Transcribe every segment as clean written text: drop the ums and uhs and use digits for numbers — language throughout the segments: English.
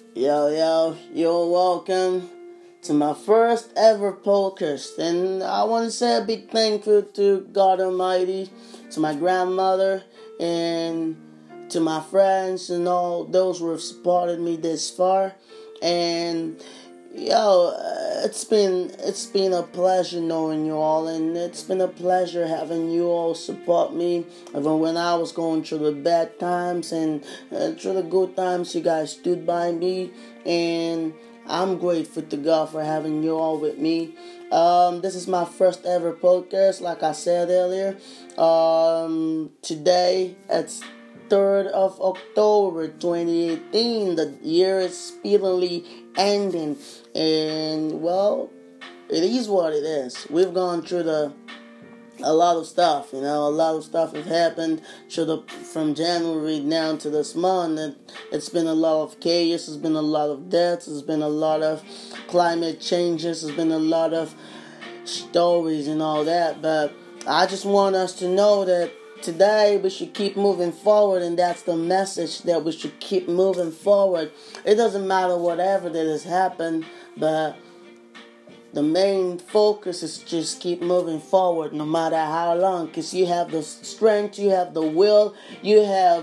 You're welcome to my first ever podcast. And I want to say a big thank you to God Almighty, to my grandmother, and to my friends and all those who have supported me this far. And it's been a pleasure knowing you all, and it's been a pleasure having you all support me even when I was going through the bad times and through the good times. You guys stood by me, and I'm grateful to God for having you all with me. This is my first ever podcast, like I said earlier. Today it's 3rd of October 2018. The year is speedily ending, and well, it is what it is. We've gone through a lot of stuff. A lot of stuff has happened from January down to this month. It's been a lot of chaos. It's been a lot of deaths. It's been a lot of climate changes. It's been a lot of stories and all that. But I just want us to know that today we should keep moving forward, and that's the message, that we should keep moving forward. It doesn't matter whatever that has happened, but the main focus is just keep moving forward no matter how long, because you have the strength, you have the will, you have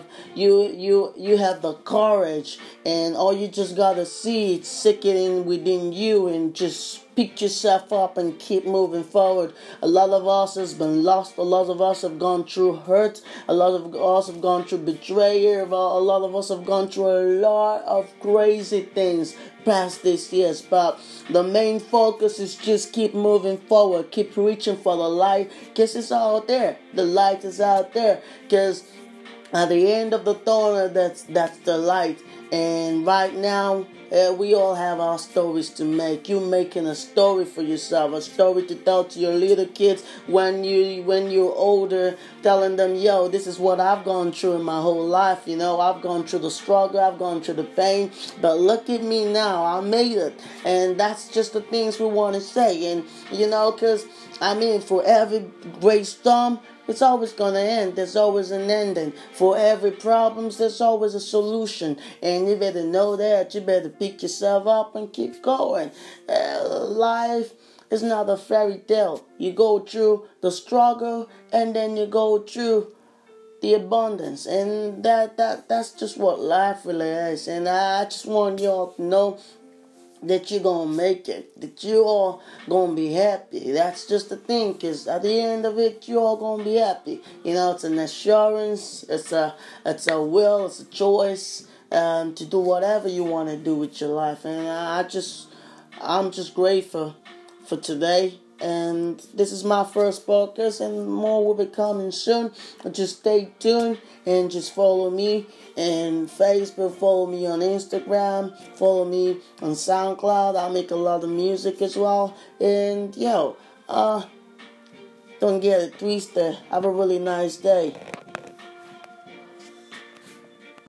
the courage, and all you just gotta see it's sickening within you, and just pick yourself up and keep moving forward. A lot of us has been lost. A lot of us have gone through hurt. A lot of us have gone through betrayal. A lot of us have gone through a lot of crazy things past this years. But the main focus is just keep moving forward. Keep reaching for the light, because it's out there. The light is out there, because at the end of the tunnel, that's the light. And right now, we all have our stories to make. You making a story for yourself, a story to tell to your little kids when you're older, telling them, yo, this is what I've gone through in my whole life. I've gone through the struggle, I've gone through the pain, but look at me now, I made it. And that's just the things we want to say. And because for every great storm, it's always going to end. There's always an ending. For every problem, there's always a solution. And you better know that. You better pick yourself up and keep going. Life is not a fairy tale. You go through the struggle, and then you go through the abundance. And that's just what life really is. And I just want y'all to know that you're going to make it, that you all going to be happy. That's just the thing, because at the end of it, you all going to be happy. It's an assurance, it's a will, it's a choice to do whatever you want to do with your life. And I'm just grateful for today. And this is my first podcast, and more will be coming soon. Just stay tuned and just follow me on Facebook, follow me on Instagram, follow me on SoundCloud. I make a lot of music as well. And don't get it twisted. Have a really nice day.